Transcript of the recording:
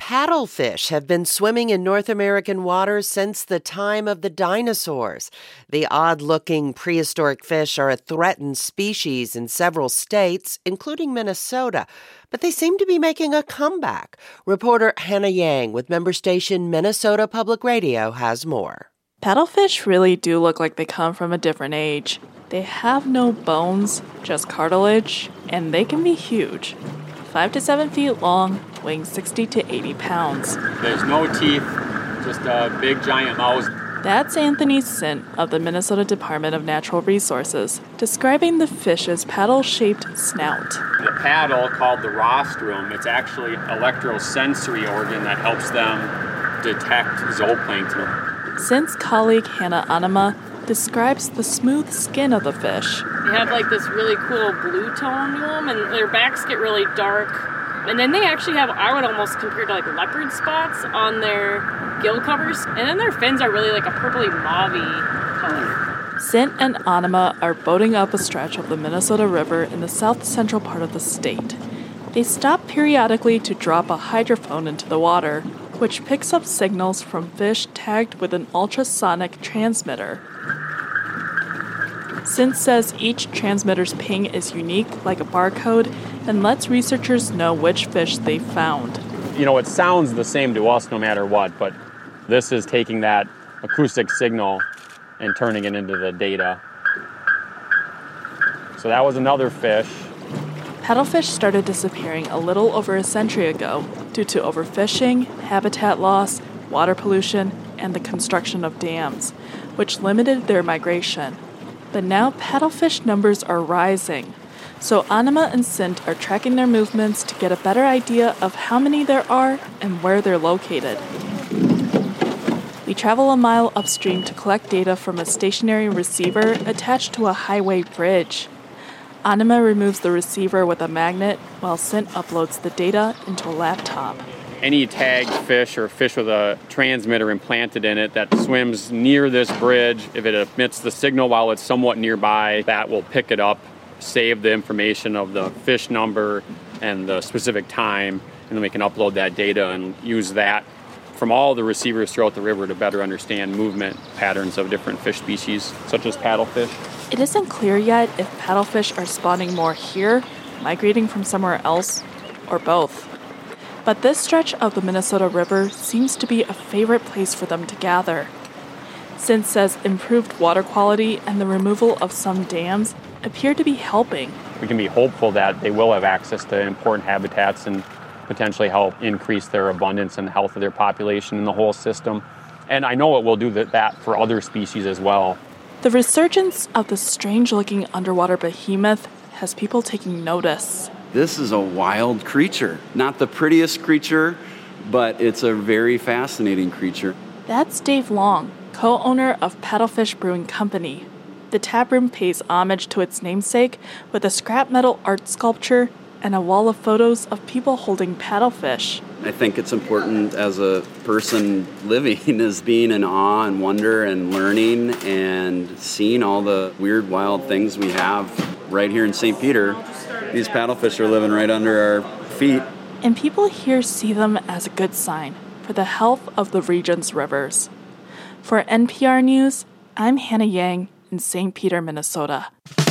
Paddlefish have been swimming in North American waters since the time of the dinosaurs. The odd-looking prehistoric fish are a threatened species in several states, including Minnesota, but they seem to be making a comeback. Reporter Hannah Yang with member station Minnesota Public Radio has more. Paddlefish really do look like they come from a different age. They have no bones, just cartilage, and they can be huge. 5 to 7 feet long, weighing 60 to 80 pounds. There's no teeth, just a big giant mouth. That's Anthony Sint of the Minnesota Department of Natural Resources, describing the fish's paddle-shaped snout. The paddle, called the rostrum, it's actually an electrosensory organ that helps them detect zooplankton. Sint's colleague Hannah Anima describes the smooth skin of the fish. They have like this really cool blue tone to them, and their backs get really dark. And then they actually have, I would almost compare to like leopard spots on their gill covers. And then their fins are really like a purpley mauve color. Sint and Anima are boating up a stretch of the Minnesota River in the south-central part of the state. They stop periodically to drop a hydrophone into the water, which picks up signals from fish tagged with an ultrasonic transmitter. Sint says each transmitter's ping is unique, like a barcode, and lets researchers know which fish they found. It sounds the same to us no matter what, but this is taking that acoustic signal and turning it into the data. So that was another fish. Paddlefish started disappearing a little over a century ago due to overfishing, habitat loss, water pollution, and the construction of dams, which limited their migration. But now paddlefish numbers are rising, so Anima and Sint are tracking their movements to get a better idea of how many there are and where they're located. We travel a mile upstream to collect data from a stationary receiver attached to a highway bridge. Anima removes the receiver with a magnet, while Sint uploads the data into a laptop. Any tagged fish or fish with a transmitter implanted in it that swims near this bridge, if it emits the signal while it's somewhat nearby, that will pick it up, save the information of the fish number and the specific time, and then we can upload that data and use that from all the receivers throughout the river to better understand movement patterns of different fish species, such as paddlefish. It isn't clear yet if paddlefish are spawning more here, migrating from somewhere else, or both. But this stretch of the Minnesota River seems to be a favorite place for them to gather. Sint says improved water quality and the removal of some dams appear to be helping. We can be hopeful that they will have access to important habitats and potentially help increase their abundance and the health of their population in the whole system. And I know it will do that for other species as well. The resurgence of the strange-looking underwater behemoth has people taking notice. This is a wild creature. Not the prettiest creature, but it's a very fascinating creature. That's Dave Long, co-owner of Paddlefish Brewing Company. The taproom pays homage to its namesake with a scrap metal art sculpture and a wall of photos of people holding paddlefish. I think it's important as a person living is being in awe and wonder and learning and seeing all the weird, wild things we have right here in St. Peter. These paddlefish are living right under our feet. And people here see them as a good sign for the health of the region's rivers. For NPR News, I'm Hannah Yang in St. Peter, Minnesota.